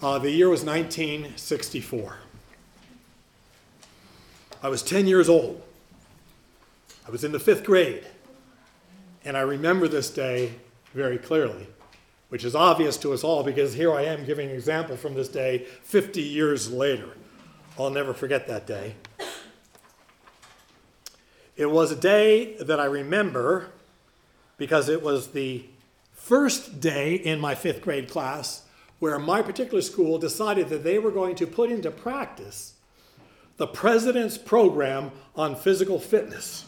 The year was 1964. I was 10 years old. I was in the 5th grade. And I remember this day very clearly, which is obvious to us all because here I am giving an example from this day 50 years later. I'll never forget that day. It was a day that I remember because it was the first day in my 5th grade class where my particular school decided that they were going to put into practice the president's program on physical fitness.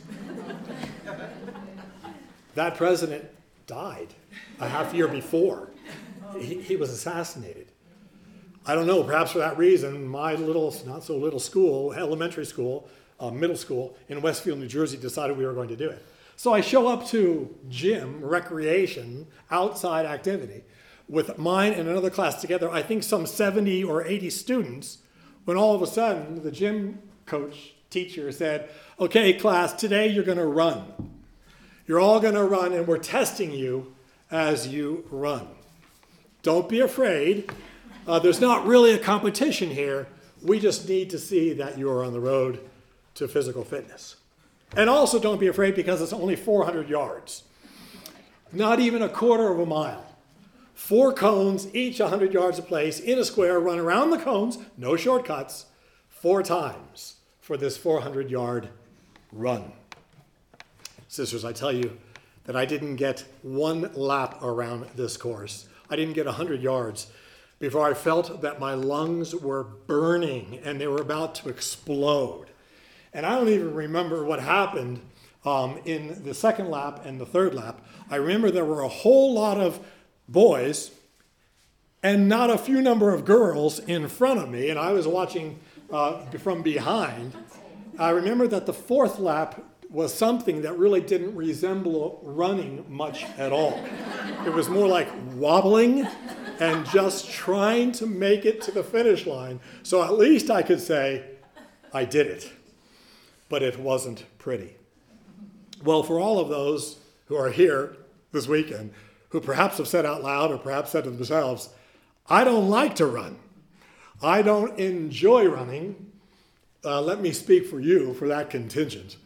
That president died a half year before. He was assassinated. I don't know, perhaps for that reason, my little, not so little school, elementary school, middle school in Westfield, New Jersey, decided we were going to do it. So I show up to gym, recreation, outside activity, with mine and another class together, I think some 70 or 80 students, when all of a sudden the gym coach, teacher said, okay, class, today you're going to run. You're all going to run, and we're testing you as you run. Don't be afraid. There's not really a competition here. We just need to see that you're on the road to physical fitness. And also don't be afraid because it's only 400 yards. Not even a quarter of a mile. 4 cones, each 100 yards apiece, in a square, run around the cones, no shortcuts, 4 times for this 400-yard run. Sisters, I tell you that I didn't get 1 lap around this course. I didn't get 100 yards before I felt that my lungs were burning and they were about to explode. And I don't even remember what happened in the 2nd lap and the 3rd lap. I remember there were a whole lot of boys and not a few number of girls in front of me, and I was watching from behind. I remember that the 4th lap was something that really didn't resemble running much at all. It was more like wobbling and just trying to make it to the finish line. So at least I could say, I did it. But it wasn't pretty. Well, for all of those who are here this weekend, who perhaps have said out loud or perhaps said to themselves, I don't like to run. I don't enjoy running. Let me speak for you, for that contingent.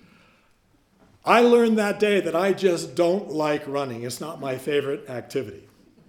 I learned that day that I just don't like running. It's not my favorite activity.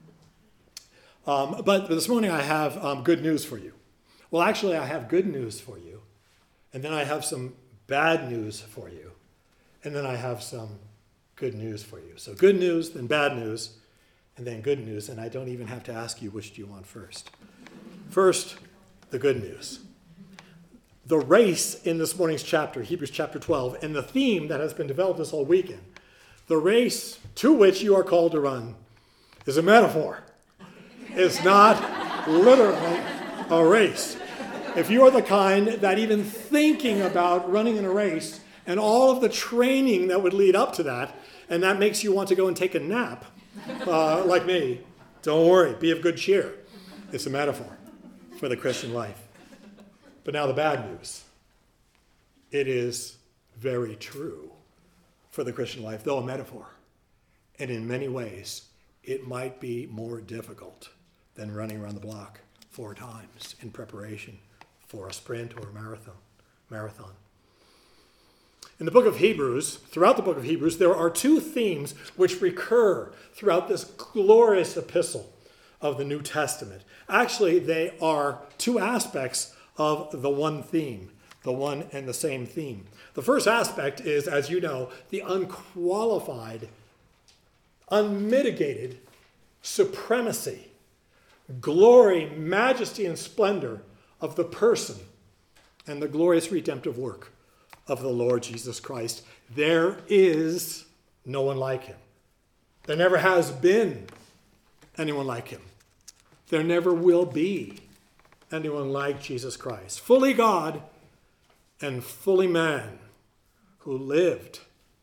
But this morning I have good news for you. Well, actually, I have good news for you. And then I have some bad news for you. And then I have some good news for you. So good news, then bad news, and then good news. And I don't even have to ask you which do you want first. First, the good news. The race in this morning's chapter, Hebrews chapter 12, and the theme that has been developed this whole weekend, the race to which you are called to run, is a metaphor. It's not literally a race. If you are the kind that even thinking about running in a race and all of the training that would lead up to that, and that makes you want to go and take a nap, like me, don't worry, be of good cheer. It's a metaphor for the Christian life. But now the bad news. It is very true for the Christian life, though a metaphor. And in many ways, it might be more difficult than running around the block 4 times in preparation for a sprint or a marathon. In the book of Hebrews, throughout the book of Hebrews, there are 2 themes which recur throughout this glorious epistle of the New Testament. Actually, they are 2 aspects of the one theme, the one and the same theme. The first aspect is, as you know, the unqualified, unmitigated supremacy, glory, majesty, and splendor of the person and the glorious redemptive work of the Lord Jesus Christ. There is no one like him. There never has been anyone like him. There never will be anyone like Jesus Christ. Fully God and fully man, who lived,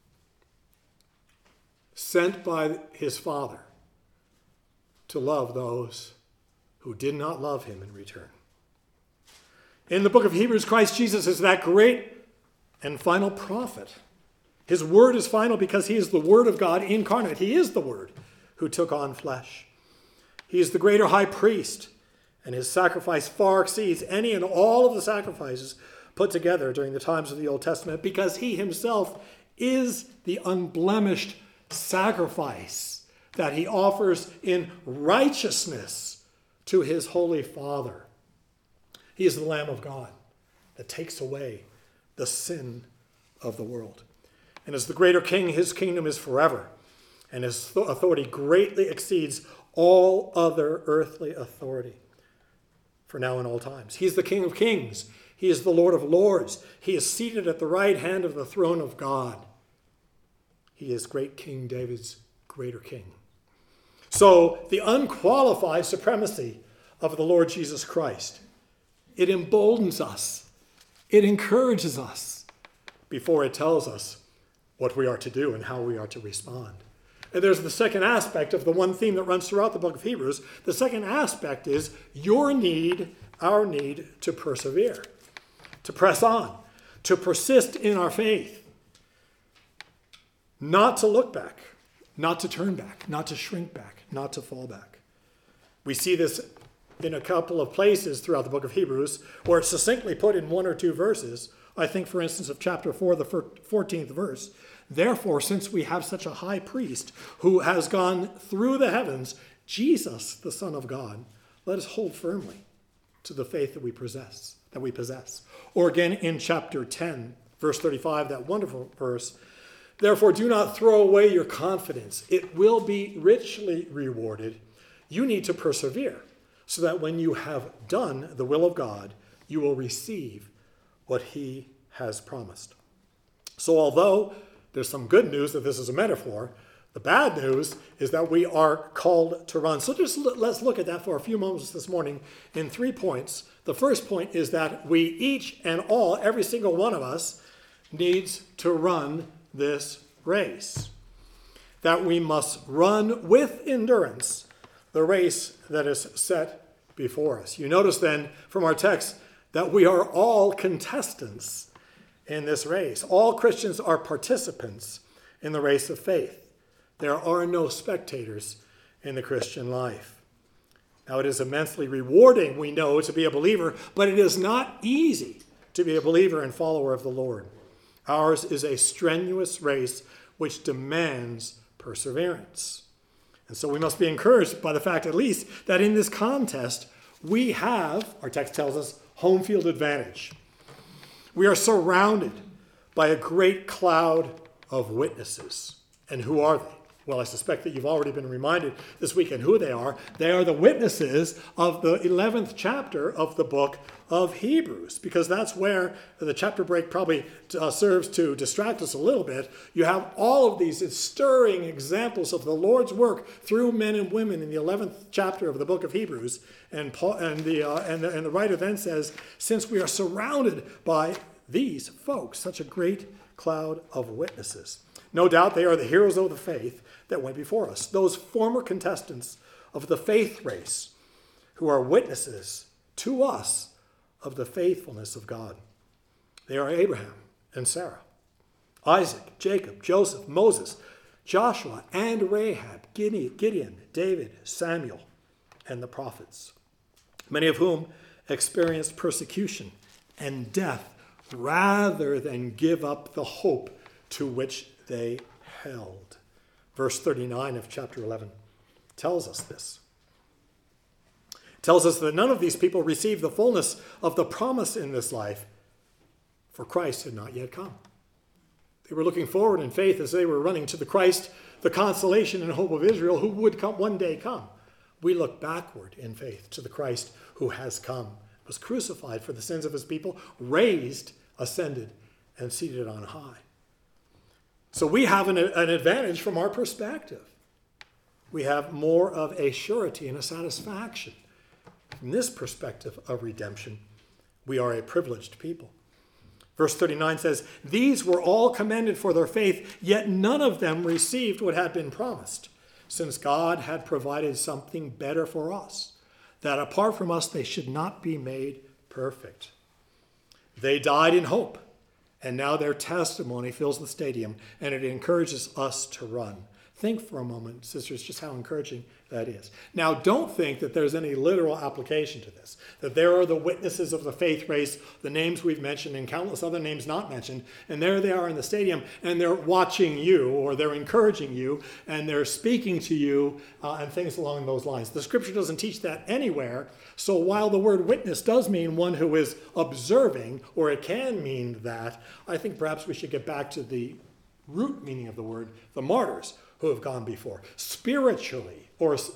sent by his Father to love those who did not love him in return. In the book of Hebrews, Christ Jesus is that great and final prophet. His word is final because he is the Word of God incarnate. He is the Word who took on flesh. He is the greater high priest, And his sacrifice far exceeds any and all of the sacrifices put together during the times of the Old Testament, because he himself is the unblemished sacrifice that he offers in righteousness to his holy Father. He is the Lamb of God that takes away the sin of the world. And as the greater king, his kingdom is forever, and his authority greatly exceeds all other earthly authority for now and all times. He is the King of kings. He is the Lord of lords. He is seated at the right hand of the throne of God. He is great King David's greater king. So the unqualified supremacy of the Lord Jesus Christ, it emboldens us. It encourages us before it tells us what we are to do and how we are to respond. And there's the second aspect of the one theme that runs throughout the book of Hebrews. The second aspect is your need, our need to persevere, to press on, to persist in our faith, not to look back, not to turn back, not to shrink back, not to fall back. We see this in a couple of places throughout the book of Hebrews where it's succinctly put in one or two verses. I think, for instance, of chapter 4, the 14th verse. Therefore, since we have such a high priest who has gone through the heavens, Jesus, the Son of God, let us hold firmly to the faith that we possess. Or again in chapter 10, verse 35, that wonderful verse, therefore do not throw away your confidence. It will be richly rewarded. You need to persevere so that when you have done the will of God, you will receive what he has promised. So although there's some good news that this is a metaphor, the bad news is that we are called to run. So just let's look at that for a few moments this morning in 3 points. The first point is that we each and all, every single one of us, needs to run this race. That we must run with endurance the race that is set before us. You notice then from our text that we are all contestants in this race. All Christians are participants in the race of faith. There are no spectators in the Christian life. Now, it is immensely rewarding, we know, to be a believer, but it is not easy to be a believer and follower of the Lord. Ours is a strenuous race which demands perseverance. And so we must be encouraged by the fact, at least, that in this contest, we have, our text tells us, home field advantage. We are surrounded by a great cloud of witnesses. And who are they? Well, I suspect that you've already been reminded this weekend who they are. They are the witnesses of the 11th chapter of the book of Hebrews, because that's where the chapter break probably serves to distract us a little bit. You have all of these stirring examples of the Lord's work through men and women in the 11th chapter of the book of Hebrews. And the writer then says, since we are surrounded by these folks, such a great cloud of witnesses. No doubt they are the heroes of the faith that went before us, those former contestants of the faith race who are witnesses to us of the faithfulness of God. They are Abraham and Sarah, Isaac, Jacob, Joseph, Moses, Joshua, and Rahab, Gideon, David, Samuel, and the prophets, many of whom experienced persecution and death rather than give up the hope to which they held. Verse 39 of chapter 11 tells us this. It tells us that none of these people received the fullness of the promise in this life, for Christ had not yet come. They were looking forward in faith as they were running to the Christ, the consolation and hope of Israel, who would come one day come. We look backward in faith to the Christ who has come, was crucified for the sins of his people, raised, ascended, and seated on high. So we have an advantage from our perspective. We have more of a surety and a satisfaction. From this perspective of redemption, we are a privileged people. Verse 39 says, these were all commended for their faith, yet none of them received what had been promised, since God had provided something better for us, that apart from us they should not be made perfect. They died in hope. And now their testimony fills the stadium, and it encourages us to run. Think for a moment, sisters, just how encouraging that is. Now, don't think that there's any literal application to this, that there are the witnesses of the faith race, the names we've mentioned and countless other names not mentioned, and there they are in the stadium, and they're watching you, or they're encouraging you, and they're speaking to you, and things along those lines. The scripture doesn't teach that anywhere, so while the word witness does mean one who is observing, or it can mean that, I think perhaps we should get back to the root meaning of the word, the martyrs, who have gone before. Spiritually,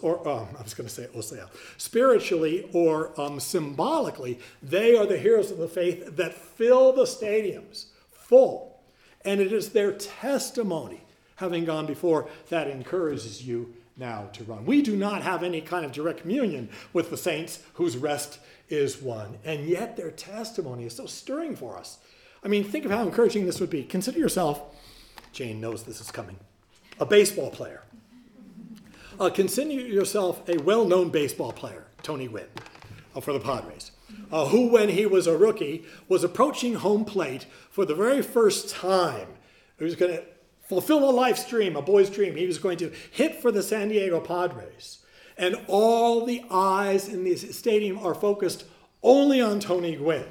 spiritually or symbolically, they are the heroes of the faith that fill the stadiums full. And it is their testimony, having gone before, that encourages you now to run. We do not have any kind of direct communion with the saints whose rest is won. And yet their testimony is so stirring for us. I mean, think of how encouraging this would be. Consider yourself, Jane knows this is coming, a baseball player. Consider yourself a well-known baseball player, Tony Gwynn, for the Padres, who, when he was a rookie, was approaching home plate for the very first time. He was going to fulfill a life's dream, a boy's dream. He was going to hit for the San Diego Padres. And all the eyes in the stadium are focused only on Tony Gwynn.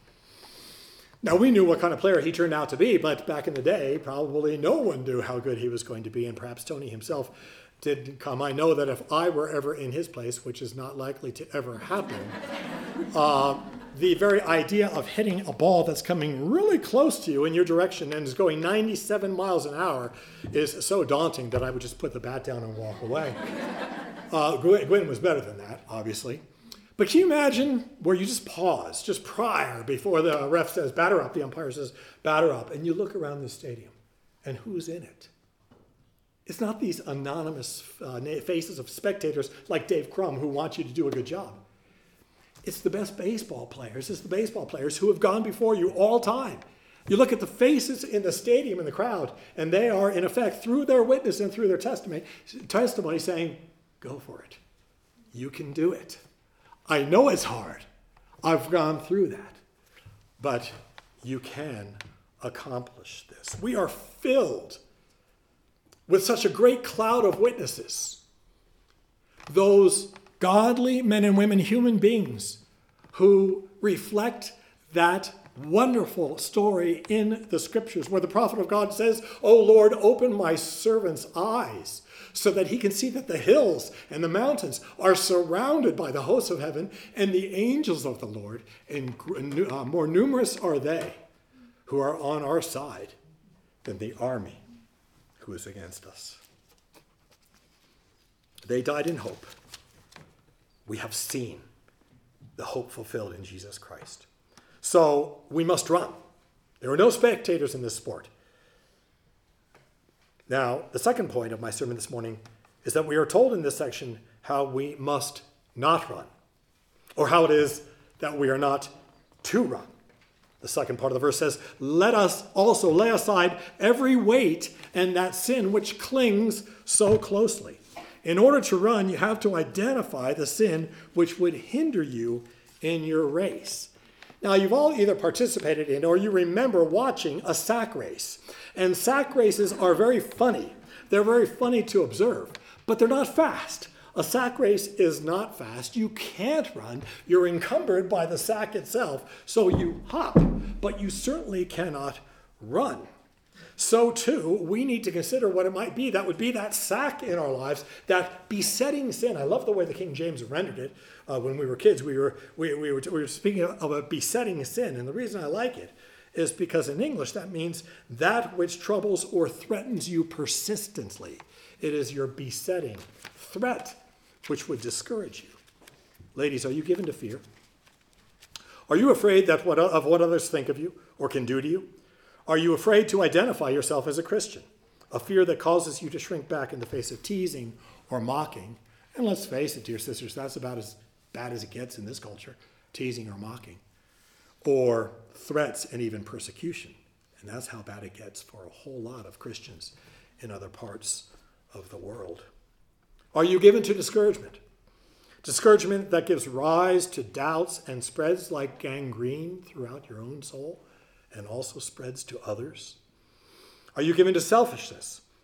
Now, we knew what kind of player he turned out to be, but back in the day, probably no one knew how good he was going to be, and perhaps Tony himself didn't come. I know that if I were ever in his place, which is not likely to ever happen, the very idea of hitting a ball that's coming really close to you in your direction and is going 97 miles an hour is so daunting that I would just put the bat down and walk away. Gwynn was better than that, obviously. But can you imagine where you just pause, just prior, before the ref says, batter up, the umpire says, batter up, and you look around the stadium, and who's in it? It's not these anonymous faces of spectators like Dave Crum who want you to do a good job. It's the best baseball players. It's the baseball players who have gone before you all time. You look at the faces in the stadium, in the crowd, and they are, in effect, through their witness and through their testimony saying, go for it. You can do it. I know it's hard. I've gone through that. But you can accomplish this. We are filled with such a great cloud of witnesses. Those godly men and women, human beings, who reflect that wonderful story in the scriptures where the prophet of God says, "O Lord, open my servant's eyes so that he can see that the hills and the mountains are surrounded by the hosts of heaven and the angels of the Lord, and more numerous are they who are on our side than the army who is against us." They died in hope. We have seen the hope fulfilled in Jesus Christ. So we must run. There are no spectators in this sport. Now, the second point of my sermon this morning is that we are told in this section how we must not run, or how it is that we are not to run. The second part of the verse says, "Let us also lay aside every weight and that sin which clings so closely." In order to run, you have to identify the sin which would hinder you in your race. Now, you've all either participated in or you remember watching a sack race. And sack races are very funny. They're very funny to observe, but they're not fast. A sack race is not fast. You can't run. You're encumbered by the sack itself, so you hop, but you certainly cannot run. So too, we need to consider what it might be. That would be that sack in our lives, that besetting sin. I love the way the King James rendered it. When we were kids, we were speaking of a besetting sin. And the reason I like it is because in English, that means that which troubles or threatens you persistently. It is your besetting threat which would discourage you. Ladies, are you given to fear? Are you afraid of what others think of you or can do to you? Are you afraid to identify yourself as a Christian? A fear that causes you to shrink back in the face of teasing or mocking. And let's face it, dear sisters, that's about as bad as it gets in this culture, teasing or mocking. Or threats and even persecution. And that's how bad it gets for a whole lot of Christians in other parts of the world. Are you given to discouragement? Discouragement that gives rise to doubts and spreads like gangrene throughout your own soul and also spreads to others. Are you given to selfishness,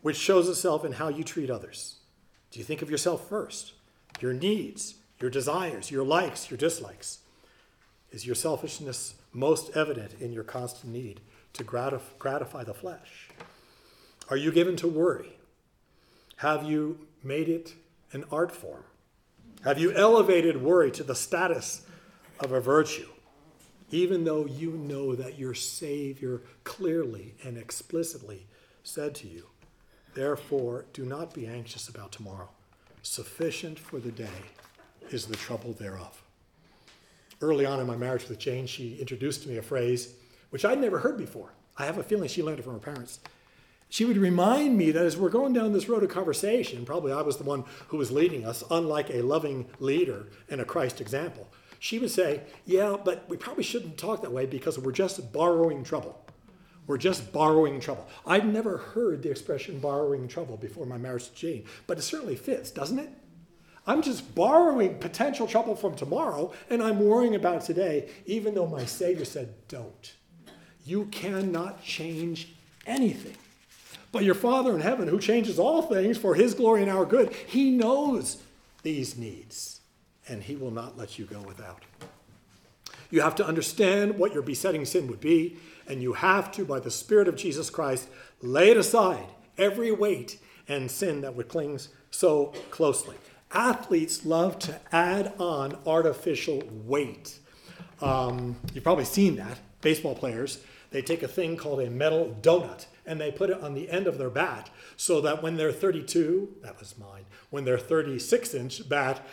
which shows itself in how you treat others. Do you think of yourself first? Your needs, your desires, your likes, your dislikes? Is your selfishness most evident in your constant need to gratify the flesh? Are you given to worry? Have you made it an art form? Have you elevated worry to the status of a virtue, even though you know that your Savior clearly and explicitly said to you, therefore, do not be anxious about tomorrow. Sufficient for the day is the trouble thereof. Early on in my marriage with Jane, she introduced to me a phrase which I'd never heard before. I have a feeling she learned it from her parents. She would remind me that as we're going down this road of conversation, probably I was the one who was leading us, unlike a loving leader and a Christ example. She would say, yeah, but we probably shouldn't talk that way because we're just borrowing trouble. We're just borrowing trouble. I'd never heard the expression borrowing trouble before my marriage to Jane, but it certainly fits, doesn't it? I'm just borrowing potential trouble from tomorrow, and I'm worrying about it today, even though my Savior said, don't. You cannot change anything. But your Father in heaven, who changes all things for his glory and our good, he knows these needs, and he will not let you go without. You have to understand what your besetting sin would be, and you have to, by the Spirit of Jesus Christ, lay it aside, every weight and sin that would cling so closely. Athletes love to add on artificial weight. You've probably seen that. Baseball players, they take a thing called a metal donut, and they put it on the end of their bat so that when their 32, that was mine, when their 36-inch bat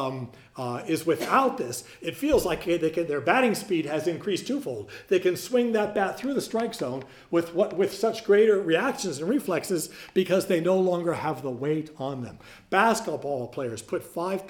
is without this, it feels like their batting speed has increased twofold. They can swing that bat through the strike zone with such greater reactions and reflexes because they no longer have the weight on them. Basketball players put 5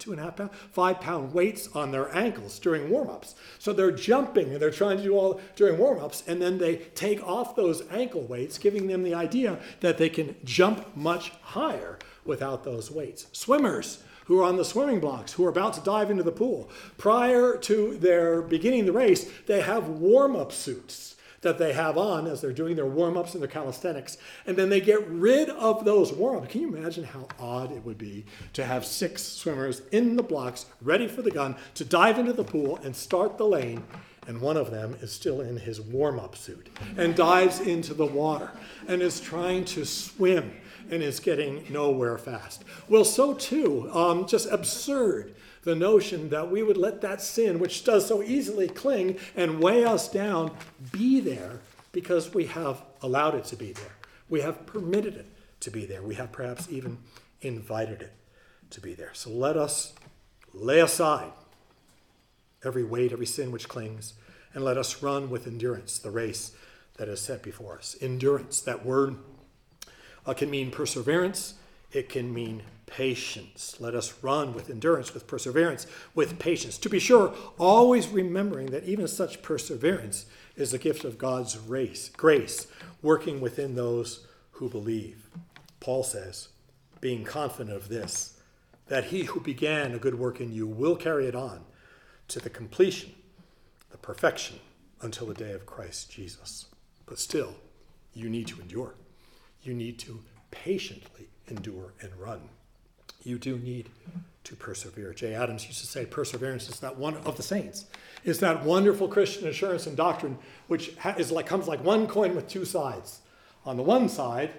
pound weights on their ankles during warm-ups. So they're jumping and they're trying to do all during warm-ups, and then they take off those ankle weights, giving them the idea that they can jump much higher without those weights. Swimmers who are on the swimming blocks, who are about to dive into the pool, prior to their beginning the race, they have warm-up suits that they have on as they're doing their warm-ups and their calisthenics, and then they get rid of those warm-ups. Can you imagine how odd it would be to have 6 swimmers in the blocks, ready for the gun, to dive into the pool and start the lane, and one of them is still in his warm-up suit and dives into the water and is trying to swim and is getting nowhere fast. Well, so too, just absurd, the notion that we would let that sin, which does so easily cling and weigh us down, be there because we have allowed it to be there. We have permitted it to be there. We have perhaps even invited it to be there. So let us lay aside every weight, every sin which clings, and let us run with endurance the race that is set before us. Endurance, that word can mean perseverance. It can mean patience. Let us run with endurance, with perseverance, with patience. To be sure, always remembering that even such perseverance is a gift of God's grace, working within those who believe. Paul says, being confident of this, that he who began a good work in you will carry it on to the completion, the perfection, until the day of Christ Jesus. But still, you need to endure. You need to patiently endure and run. You do need to persevere. Jay Adams used to say perseverance is that one of the saints. Is that wonderful Christian assurance and doctrine which comes like one coin with 2 sides. On the one side,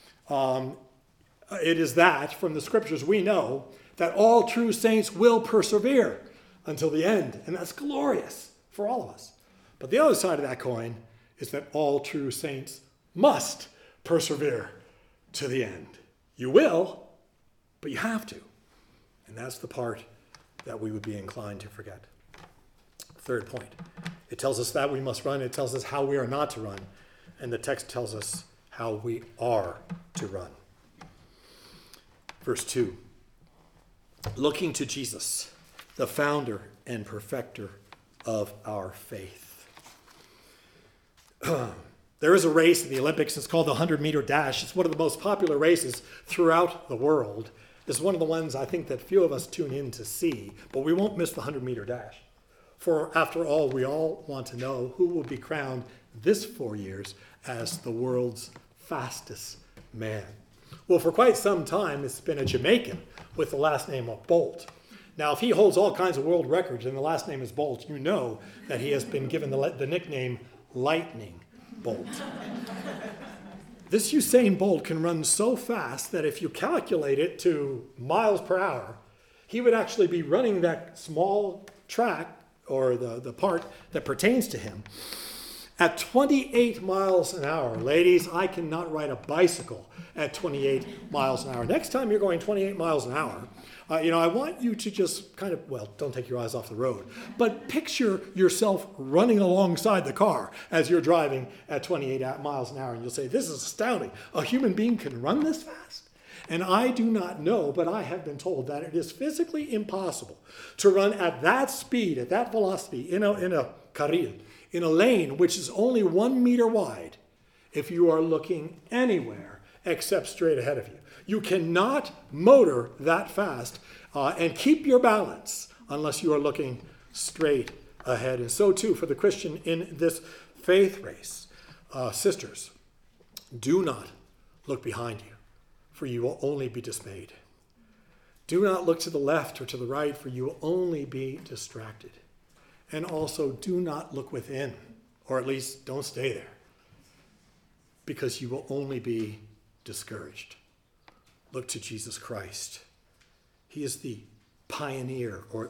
it is that from the scriptures we know that all true saints will persevere until the end. And that's glorious for all of us. But the other side of that coin is that all true saints must persevere to the end. You will, but you have to. And that's the part that we would be inclined to forget. Third point, it tells us that we must run. It tells us how we are not to run. And the text tells us how we are to run. Verse 2, looking to Jesus, the founder and perfecter of our faith. There is a race in the Olympics. It's called the 100-meter dash. It's one of the most popular races throughout the world. It's one of the ones I think that few of us tune in to see, but we won't miss the 100-meter dash. For after all, we all want to know who will be crowned this 4 years as the world's fastest man. Well, for quite some time, it's been a Jamaican with the last name of Bolt. Now, if he holds all kinds of world records and the last name is Bolt, you know that he has been given the nickname Lightning Bolt. This Usain Bolt can run so fast that if you calculate it to miles per hour, he would actually be running that small track, or the part that pertains to him, at 28 miles an hour. Ladies, I cannot ride a bicycle at 28 miles an hour. Next time you're going 28 miles an hour, I want you to just kind of, well, don't take your eyes off the road, but picture yourself running alongside the car as you're driving at 28 miles an hour, and you'll say, this is astounding. A human being can run this fast? And I do not know, but I have been told that it is physically impossible to run at that speed, at that velocity, in a carril, in a lane which is only 1 meter wide, if you are looking anywhere except straight ahead of you. You cannot motor that fast and keep your balance unless you are looking straight ahead. And so too for the Christian in this faith race. Sisters, do not look behind you, for you will only be dismayed. Do not look to the left or to the right, for you will only be distracted. And also do not look within, or at least don't stay there, because you will only be discouraged. Look to Jesus Christ. He is the pioneer, or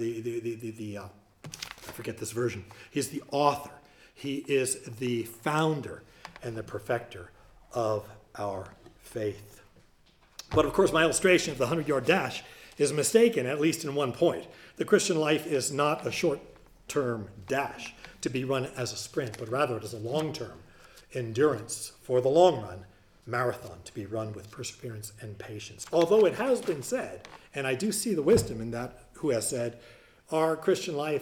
I forget this version. He is the author. He is the founder and the perfecter of our faith. But of course, my illustration of the 100-yard dash is mistaken, at least in one point. The Christian life is not a short-term dash to be run as a sprint, but rather it is a long-term endurance for the long run marathon to be run with perseverance and patience. Although it has been said, and I do see the wisdom in that, who has said, our Christian life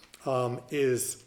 is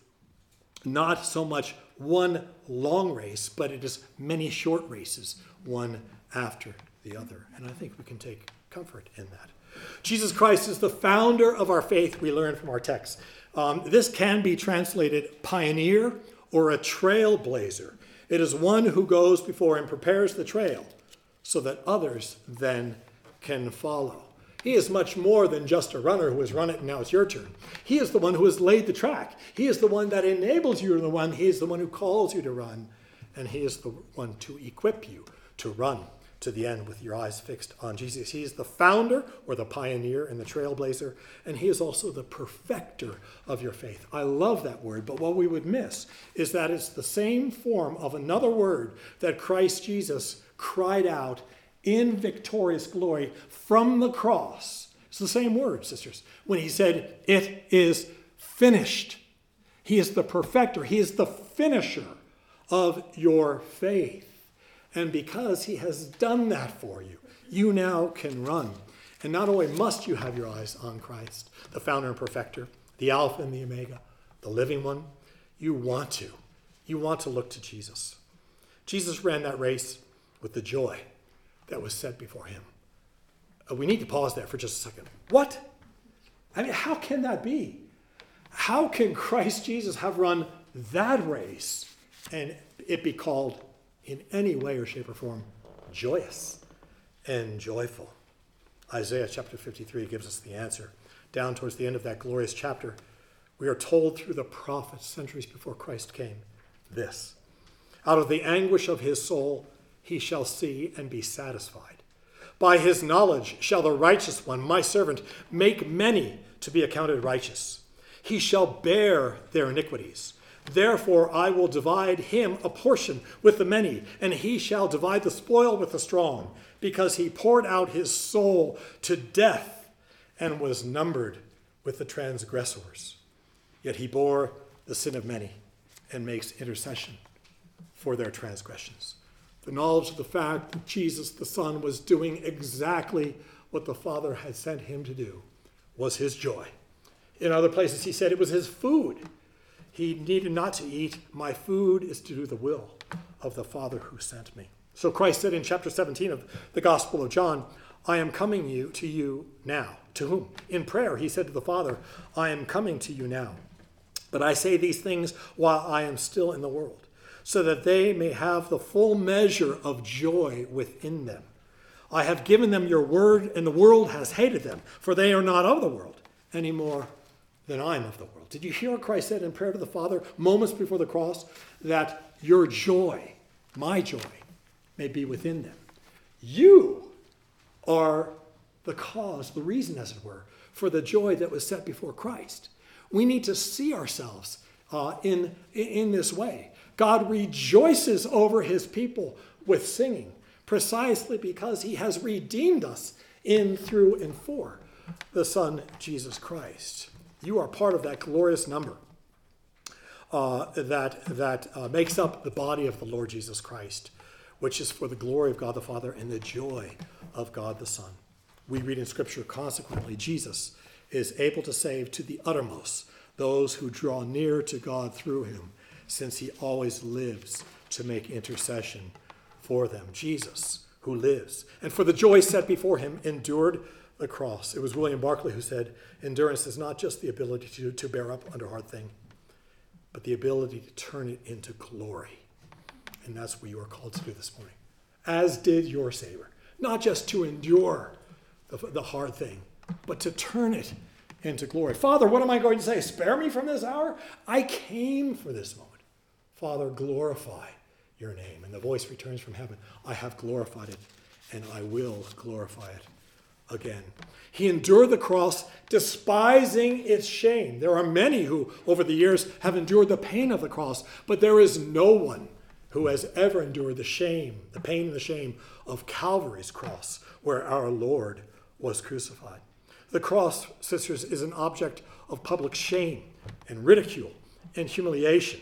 not so much one long race, but it is many short races, one after the other. And I think we can take comfort in that. Jesus Christ is the founder of our faith, we learn from our text. This can be translated pioneer or a trailblazer. It is one who goes before and prepares the trail so that others then can follow. He is much more than just a runner who has run it and now it's your turn. He is the one who has laid the track. He is the one that enables you to run. He is the one who calls you to run. And he is the one to equip you to run to the end with your eyes fixed on Jesus. He is the founder or the pioneer and the trailblazer, and he is also the perfecter of your faith. I love that word, but what we would miss is that it's the same form of another word that Christ Jesus cried out in victorious glory from the cross. It's the same word, sisters, when he said, it is finished. He is the perfecter. He is the finisher of your faith. And because he has done that for you, you now can run. And not only must you have your eyes on Christ, the founder and perfecter, the Alpha and the Omega, the living one, you want to. You want to look to Jesus. Jesus ran that race with the joy that was set before him. We need to pause there for just a second. What? I mean, how can that be? How can Christ Jesus have run that race and it be called in any way or shape or form joyous and joyful? Isaiah chapter 53 gives us the answer. Down towards the end of that glorious chapter, we are told through the prophets centuries before Christ came this: out of the anguish of his soul he shall see and be satisfied. By his knowledge shall the righteous one, my servant, make many to be accounted righteous. He shall bear their iniquities. Therefore I will divide him a portion with the many, and he shall divide the spoil with the strong, because he poured out his soul to death and was numbered with the transgressors. Yet he bore the sin of many and makes intercession for their transgressions. The knowledge of the fact that Jesus the Son was doing exactly what the Father had sent him to do was his joy. In other places he said it was his food. He needed not to eat. My food is to do the will of the Father who sent me. So Christ said in chapter 17 of the Gospel of John, I am coming to you now. To whom? In prayer, he said to the Father, I am coming to you now. But I say these things while I am still in the world, so that they may have the full measure of joy within them. I have given them your word, and the world has hated them, for they are not of the world any more than I am of the world. Did you hear what Christ said in prayer to the Father moments before the cross? That your joy, my joy, may be within them. You are the cause, the reason, as it were, for the joy that was set before Christ. We need to see ourselves in this way. God rejoices over his people with singing, precisely because he has redeemed us in, through, and for the Son, Jesus Christ. You are part of that glorious number that makes up the body of the Lord Jesus Christ, which is for the glory of God the Father and the joy of God the Son. We read in Scripture, consequently, Jesus is able to save to the uttermost those who draw near to God through him, since he always lives to make intercession for them. Jesus, who lives, and for the joy set before him, endured the cross. It was William Barclay who said, endurance is not just the ability to bear up under hard thing, but the ability to turn it into glory. And that's what you are called to do this morning, as did your Savior. Not just to endure the hard thing, but to turn it into glory. Father, what am I going to say? Spare me from this hour? I came for this moment. Father, glorify your name. And the voice returns from heaven. I have glorified it, and I will glorify it again. He endured the cross, despising its shame. There are many who, over the years, have endured the pain of the cross, but there is no one who has ever endured the shame, the pain and the shame of Calvary's cross, where our Lord was crucified. The cross, sisters, is an object of public shame and ridicule and humiliation.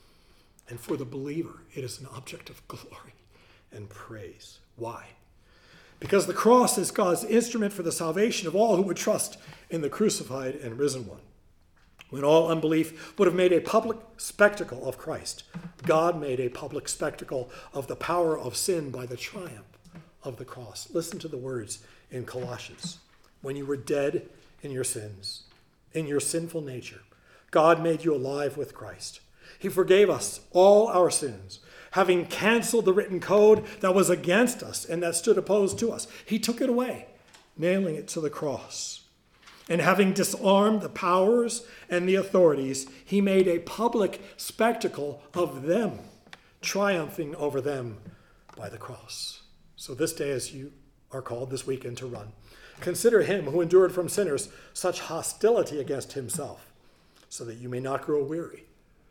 And for the believer, it is an object of glory and praise. Why? Because the cross is God's instrument for the salvation of all who would trust in the crucified and risen one. When all unbelief would have made a public spectacle of Christ, God made a public spectacle of the power of sin by the triumph of the cross. Listen to the words in Colossians. When you were dead in your sins, in your sinful nature, God made you alive with Christ. He forgave us all our sins, having canceled the written code that was against us and that stood opposed to us. He took it away, nailing it to the cross. And having disarmed the powers and the authorities, he made a public spectacle of them, triumphing over them by the cross. So this day, as you are called this weekend to run, consider him who endured from sinners such hostility against himself, so that you may not grow weary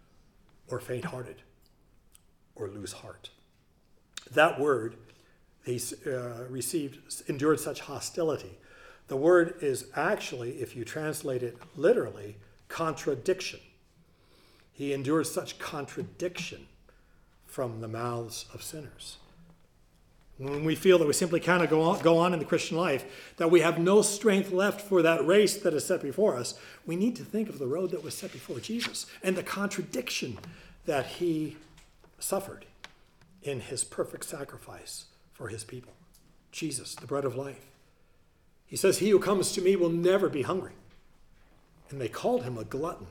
or faint-hearted or lose heart. That word, he endured such hostility. The word is actually, if you translate it literally, contradiction. He endured such contradiction from the mouths of sinners. When we feel that we simply cannot go on in the Christian life, that we have no strength left for that race that is set before us, we need to think of the road that was set before Jesus and the contradiction that he suffered in his perfect sacrifice for his people. Jesus, the bread of life. He says, he who comes to me will never be hungry. And they called him a glutton.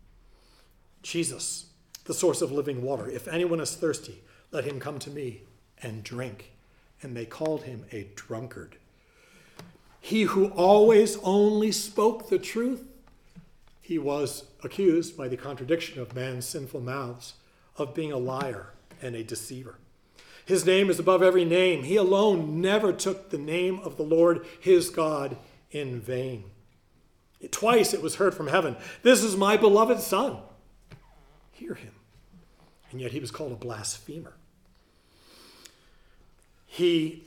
Jesus, the source of living water. If anyone is thirsty, let him come to me and drink. And they called him a drunkard. He who always only spoke the truth, he was accused by the contradiction of man's sinful mouths of being a liar and a deceiver. His name is above every name. He alone never took the name of the Lord his God in vain. Twice it was heard from heaven, this is my beloved Son. Hear him. And yet he was called a blasphemer. He,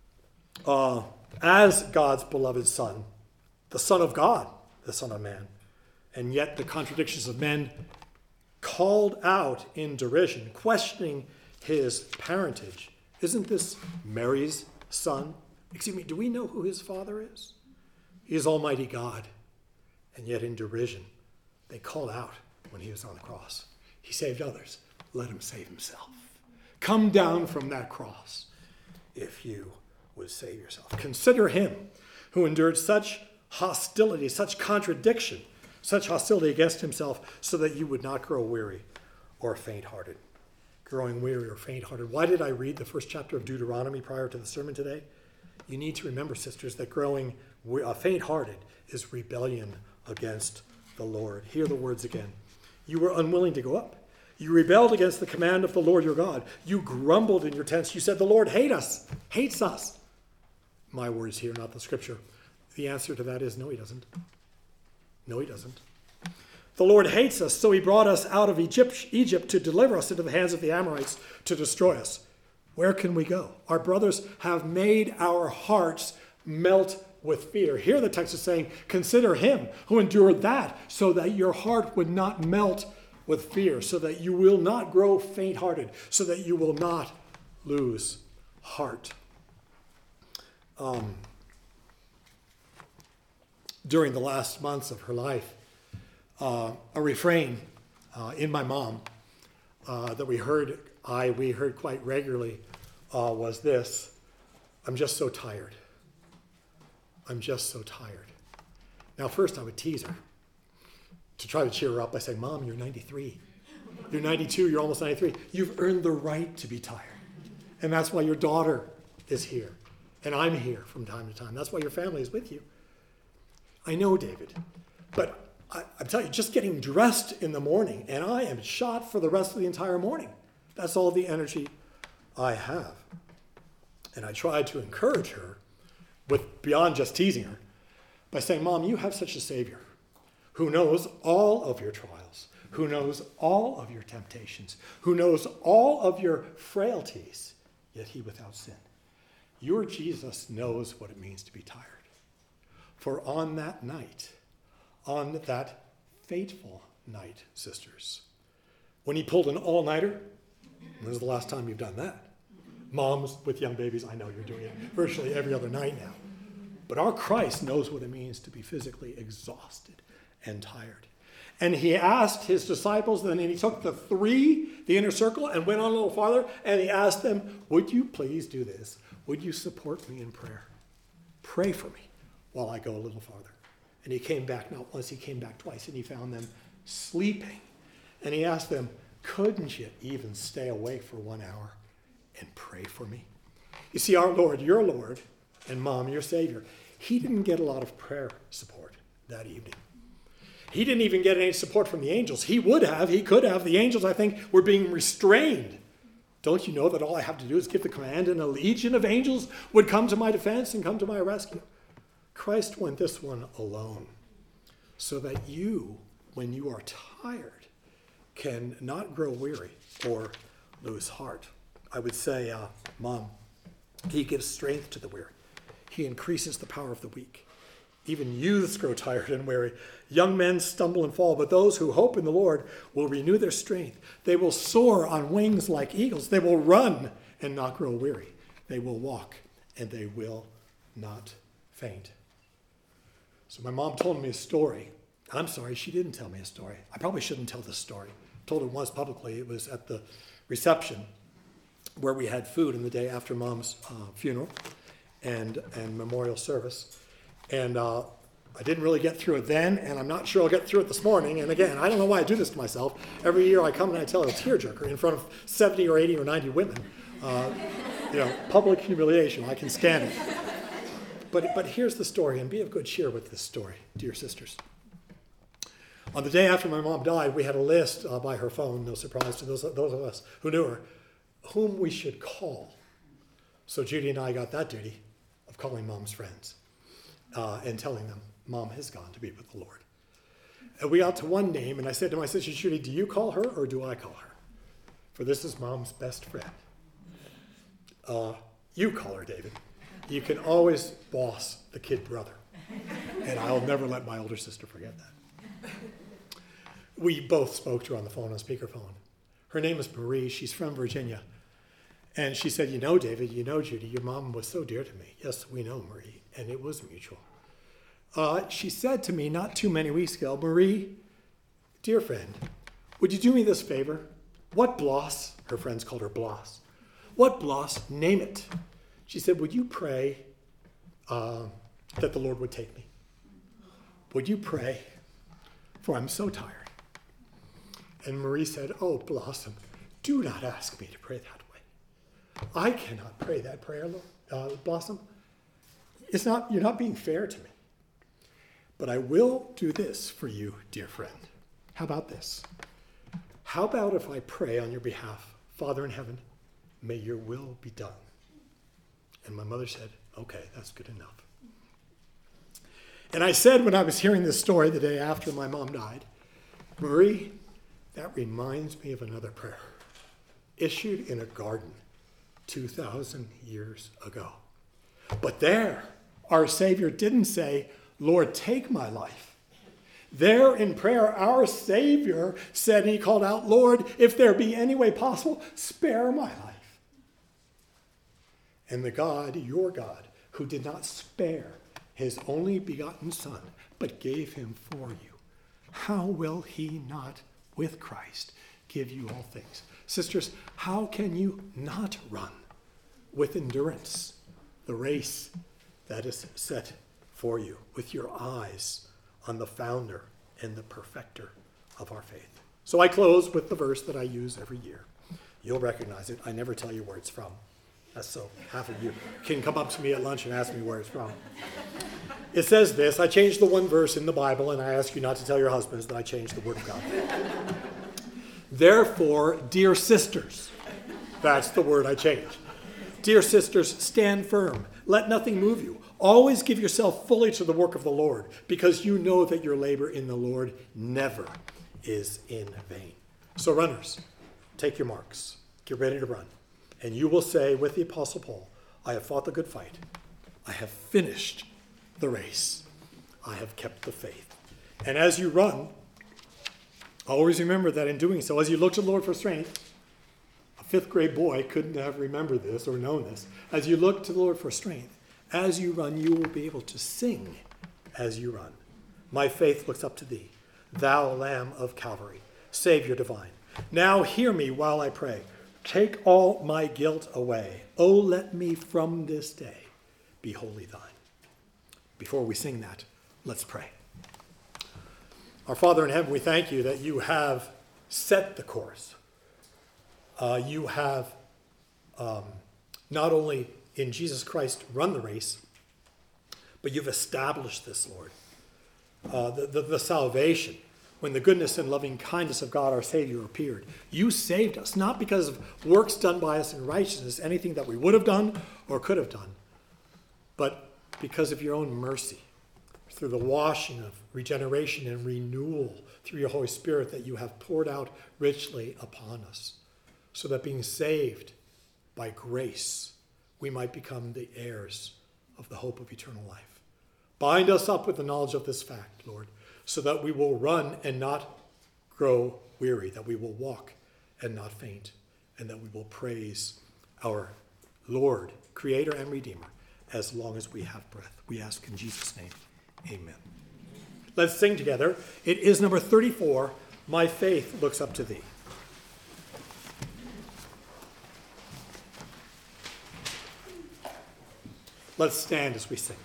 as God's beloved Son, the Son of God, the Son of Man, and yet the contradictions of men called out in derision, questioning his parentage. Isn't this Mary's son? Excuse me, do we know who his father is? He is Almighty God. And yet in derision, they called out when he was on the cross. He saved others. Let him save himself. Come down from that cross if you would save yourself. Consider him who endured such hostility, such contradiction, such hostility against himself, so that you would not grow weary or faint-hearted. growing weary or faint-hearted. Why did I read the first chapter of Deuteronomy prior to the sermon today? You need to remember, sisters, that growing faint-hearted is rebellion against the Lord. Hear the words again. You were unwilling to go up. You rebelled against the command of the Lord your God. You grumbled in your tents. You said, the Lord hates us. My words here, not the scripture. The answer to that is no, he doesn't. No, he doesn't. The Lord hates us, so he brought us out of Egypt to deliver us into the hands of the Amorites to destroy us. Where can we go? Our brothers have made our hearts melt with fear. Here the text is saying, consider him who endured that so that your heart would not melt with fear, so that you will not grow faint-hearted, so that you will not lose heart. During the last months of her life, a refrain in my mom that we heard quite regularly was this: I'm just so tired. I'm just so tired. Now, first I would tease her to try to cheer her up by saying, Mom, you're 93. You're 92, you're almost 93. You've earned the right to be tired. And that's why your daughter is here. And I'm here from time to time. That's why your family is with you. I know, David. But I'm telling you, just getting dressed in the morning, and I am shot for the rest of the entire morning. That's all the energy I have. And I tried to encourage her beyond just teasing her by saying, Mom, you have such a Savior who knows all of your trials, who knows all of your temptations, who knows all of your frailties, yet he without sin. Your Jesus knows what it means to be tired. For on that night, on that fateful night, sisters, when he pulled an all-nighter, when was the last time you've done that? Moms with young babies, I know you're doing it virtually every other night now. But our Christ knows what it means to be physically exhausted and tired. And he asked his disciples, then he took the inner circle, and went on a little farther, and he asked them, would you please do this? Would you support me in prayer? Pray for me while I go a little farther. And he came back not once, he came back twice, and he found them sleeping. And he asked them, couldn't you even stay awake for 1 hour and pray for me? You see, our Lord, your Lord, and Mom, your Savior, he didn't get a lot of prayer support that evening. He didn't even get any support from the angels. He could have. The angels, I think, were being restrained. Don't you know that all I have to do is give the command and a legion of angels would come to my defense and come to my rescue? Christ went this one alone so that you, when you are tired, can not grow weary or lose heart. I would say, Mom, he gives strength to the weary. He increases the power of the weak. Even youths grow tired and weary. Young men stumble and fall, but those who hope in the Lord will renew their strength. They will soar on wings like eagles. They will run and not grow weary. They will walk and they will not faint. So my mom told me a story. I'm sorry, she didn't tell me a story. I probably shouldn't tell this story. I told it once publicly. It was at the reception where we had food in the day after Mom's funeral and memorial service. And I didn't really get through it then, and I'm not sure I'll get through it this morning. And again, I don't know why I do this to myself. Every year I come and I tell a tearjerker in front of 70 or 80 or 90 women. Public humiliation. I can stand it. But here's the story, and be of good cheer with this story, dear sisters. On the day after my mom died, we had a list by her phone, no surprise to those of us who knew her, whom we should call. So Judy and I got that duty of calling Mom's friends. And telling them, Mom has gone to be with the Lord. And we got to one name, and I said to my sister Judy, do you call her or do I call her? For this is Mom's best friend. You call her, David. You can always boss the kid brother. And I'll never let my older sister forget that. We both spoke to her on the phone, on speakerphone. Her name is Marie. She's from Virginia. And she said, David, Judy, your mom was so dear to me. Yes, we know, Marie. And it was mutual. She said to me not too many weeks ago, Marie, dear friend, would you do me this favor? What Bloss, her friends called her Bloss, what Bloss, name it. She said, would you pray that the Lord would take me? Would you pray? For I'm so tired. And Marie said, oh, Blossom, do not ask me to pray that way. I cannot pray that prayer, Blossom. You're not being fair to me. But I will do this for you, dear friend. How about this? How about if I pray on your behalf, Father in heaven, may your will be done? And my mother said, okay, that's good enough. And I said when I was hearing this story the day after my mom died, Marie, that reminds me of another prayer issued in a garden 2,000 years ago. But there, our Savior didn't say, Lord, take my life. There in prayer, our Savior said, and he called out, Lord, if there be any way possible, spare my life. And the God, your God, who did not spare his only begotten Son, but gave him for you, how will he not with Christ give you all things? Sisters, how can you not run with endurance the race that is set for you, with your eyes on the founder and the perfecter of our faith? So I close with the verse that I use every year. You'll recognize it. I never tell you where it's from. That's so half of you can come up to me at lunch and ask me where it's from. It says this. I changed the one verse in the Bible, and I ask you not to tell your husbands that I changed the Word of God. Therefore, dear sisters, that's the word I changed. Dear sisters, stand firm. Let nothing move you. Always give yourself fully to the work of the Lord, because you know that your labor in the Lord never is in vain. So runners, take your marks. Get ready to run. And you will say with the Apostle Paul, I have fought the good fight. I have finished the race. I have kept the faith. And as you run, always remember that in doing so, as you look to the Lord for strength, a fifth grade boy couldn't have remembered this or known this. As you look to the Lord for strength, as you run, you will be able to sing as you run. My faith looks up to thee, thou Lamb of Calvary, Savior divine. Now hear me while I pray. Take all my guilt away. Oh, let me from this day be wholly thine. Before we sing that, let's pray. Our Father in heaven, we thank you that you have set the course. You have not only in Jesus Christ run the race, but you've established this, Lord. The salvation, when the goodness and loving kindness of God our Savior appeared. You saved us, not because of works done by us in righteousness, anything that we would have done or could have done, but because of your own mercy, through the washing of regeneration and renewal through your Holy Spirit that you have poured out richly upon us, so that being saved by grace, we might become the heirs of the hope of eternal life. Bind us up with the knowledge of this fact, Lord, so that we will run and not grow weary, that we will walk and not faint, and that we will praise our Lord, Creator and Redeemer, as long as we have breath. We ask in Jesus' name, amen. Let's sing together. It is number 34, My Faith Looks Up to Thee. Let's stand as we sing.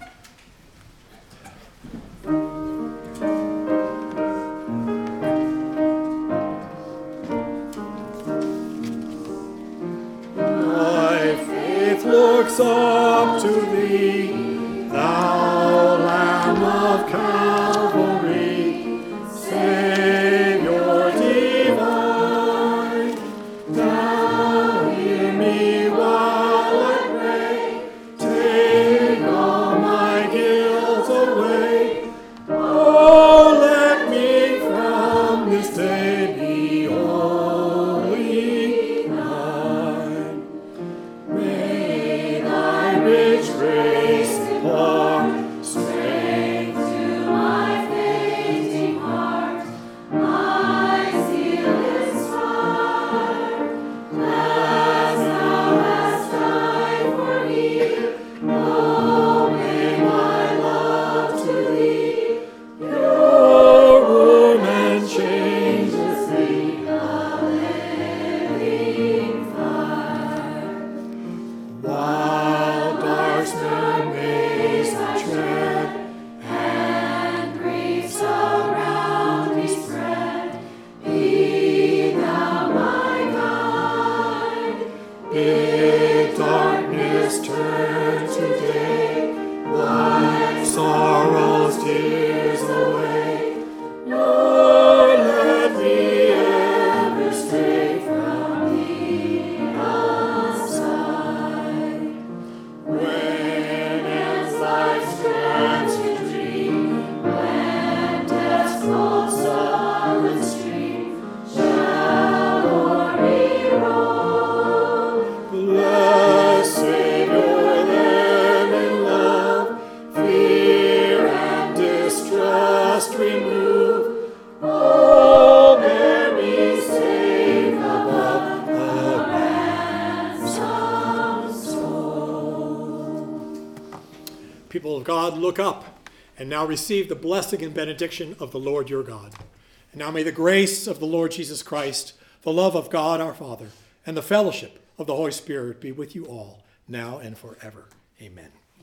Looks up to thee, thou Lamb of Calvary, Savior divine. Thou hear me while I pray, take all my guilt away. Oh, let me from this day be wholly thine. May thy God, look up and now receive the blessing and benediction of the Lord your God. And now may the grace of the Lord Jesus Christ, the love of God our Father, and the fellowship of the Holy Spirit be with you all, now and forever. Amen.